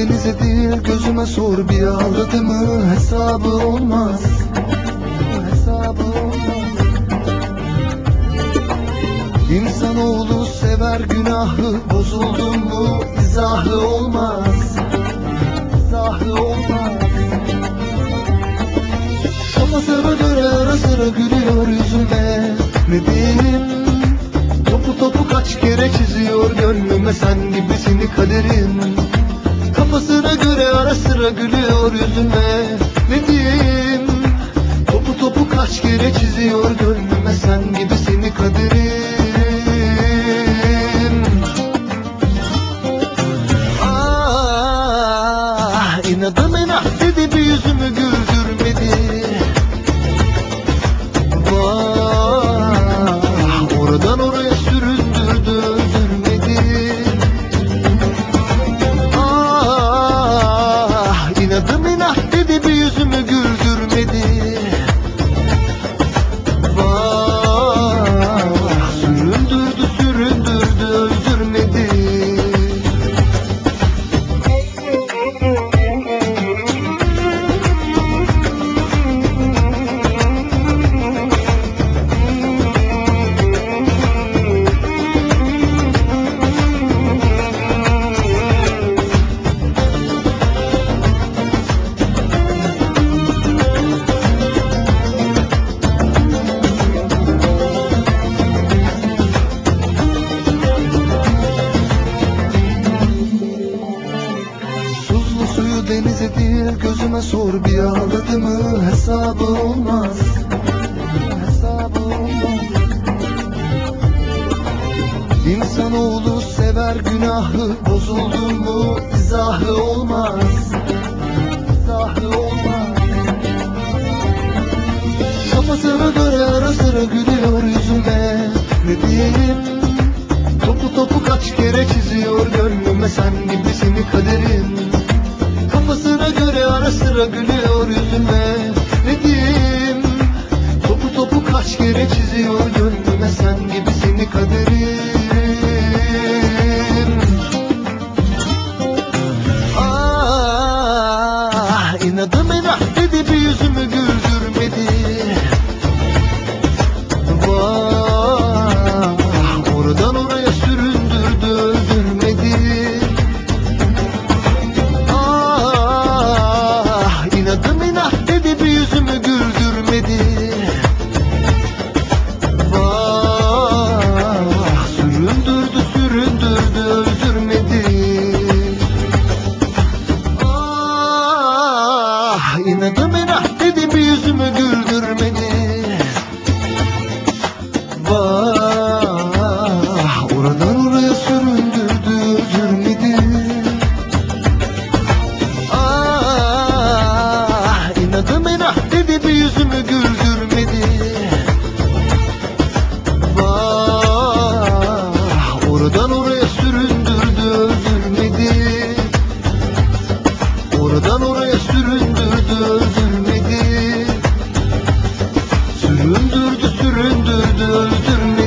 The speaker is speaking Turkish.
denize değil gözüme sor, bir ağladı mı hesabı olmaz. Hesabı olmaz. İnsanoğlu sever günahı, bozuldun mu izahı olmaz. İzahı olmaz. Kafasına göre ara sıra gülüyor yüzüme, ne diyeyim? Topu topu kaç kere çiziyor gönlüme, sen gibisini kaderim. Kafasına göre ara sıra gülüyor yüzüme, ne diyeyim? Topu topu kaç kere çiziyor gönlüme, sen gibisini kaderim. Ah, inadım inat dedi, bir yüzümü güldürmedi. Vah, oradan oraya süründürdü, öldürmedi. Ah, inadım inat dedi, bir yüzümü güldürmedi. Vah, süründürdü süründürdü, öldürmedi. Tuzlu suyu denize değil gözüme sor, bir ağladı mı hesabı olmaz. Hesabı olmaz. İnsanoğlu sever günahı, bozuldun mu izahı olmaz. İzahı olmaz. Kafasına göre ara sıra gülüyor yüzüme, ne diyeyim? Topu topu kaç kere çiziyor gönlüme, sen gibisini kaderim. Kafasına göre ara sıra gülüyor yüzüme, ne diyeyim? Topu topu kaç kere çiziyor gönlüme, sen gibisini kaderim. Ah, inadım inat dedi, bir yüzümü güldürmedi. Vah, oradan oraya süründürdü, öldürmedi. Ah, inadım inat dedi, bir yüzümü güldürmedi. Vah, süründürdü süründürdü, öldürmedi. Ah, inadım inat dedi, bir yüzümü güldürmedi. Vah, oradan oraya süründürdü, öldürmedi. Ah, inadım inat dedi, bir yüzümü güldürmedi. Vah, oradan oraya süründürdü, öldürmedi. Oradan oraya süründürdü, öldürmedi. Süründürdü süründürdü, öldürmedi.